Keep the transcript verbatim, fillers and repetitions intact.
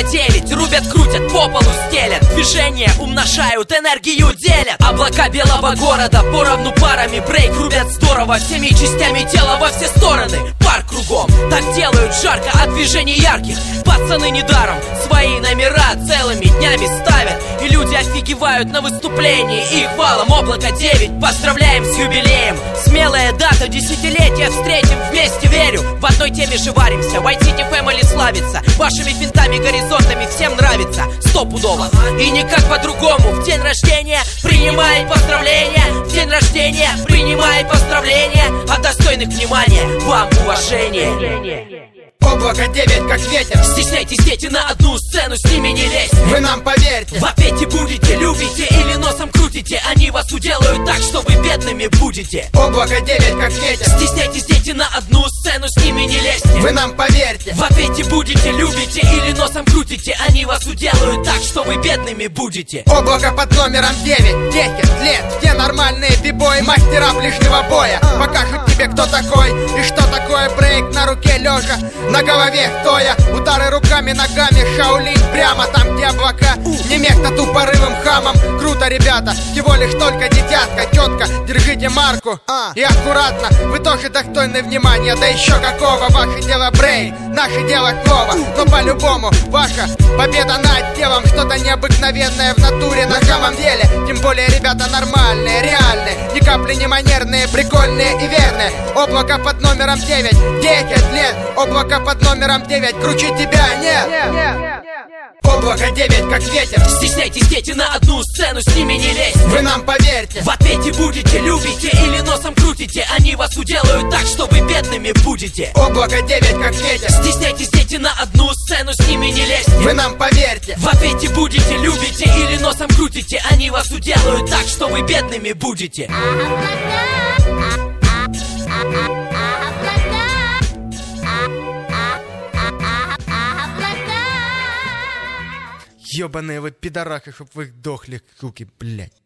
девять. Рубят, крутят, по полу стелят. Движения умножают, энергию делят. Облака белого города поровну парами. Брейк рубят здорово, всеми частями тела во все стороны. Пар кругом, так делают жарко от движений ярких. Пацаны недаром свои номера целыми днями ставят. И люди офигевают на выступлении. Их валом облако девять, поздравляем с юбилеем. Смелая дата, десятилетия встретим вместе, верю. В одной теме же варимся, White City Family славится. Вашими финтами, горизонтами всем нравится, стопудово. И никак по-другому. В день рождения принимай поздравления. В день рождения принимай поздравления. От достойных внимания вам уважение. Облако девять как ветер. Стесняйтесь, дети, на одну сцену с ними не лезьте. Вы нам поверьте. В ответе будете, любите или носом крутите. Они вас уделают так, что вы бедными будете. Облако девять как ветер. Стесняйтесь, дети, на одну сцену с ними не лезьте. Вы нам поверьте. В ответе будете, любите или носом крутите. Они вас уделают так, что вы бедными будете. Облако под номером девять. Десять лет. Все нормальные бибои, мастера ближнего боя. Покажут тебе, кто такой и что такое брейк на руке лежа. На голове стоя, удары руками, ногами, Шаолинь прямо там, где облака. Не мех-то тупорылым хамом. Круто, ребята, всего лишь только детятка. Четко, держите марку и аккуратно. Вы тоже достойны внимания, да еще какого. Ваше дело брейк, наше дело слово. Но по-любому ваша победа над телом. Что-то необыкновенное в натуре на самом деле. Тем более ребята нормальные, реальные. Ни капли не манерные, прикольные и верные. Облако под номером девять, десять лет. Облако под номером девять, круче тебя нет. Облако девять как ветер. Стесняйтесь, дети, на одну сцену с ними не лезьте. Вы нам поверьте. В ответе будете, любите или носом крутите. Они вас уделают так, что вы бедными будете. Облако девять как ветер. Стесняйтесь, дети, на одну сцену с ними не лезьте. Вы нам поверьте. В ответе будете, любите или носом крутите. Они вас уделают так, что вы бедными будете. Ёбаные вы пидорахи, чтоб вы дохли, суки, блядь.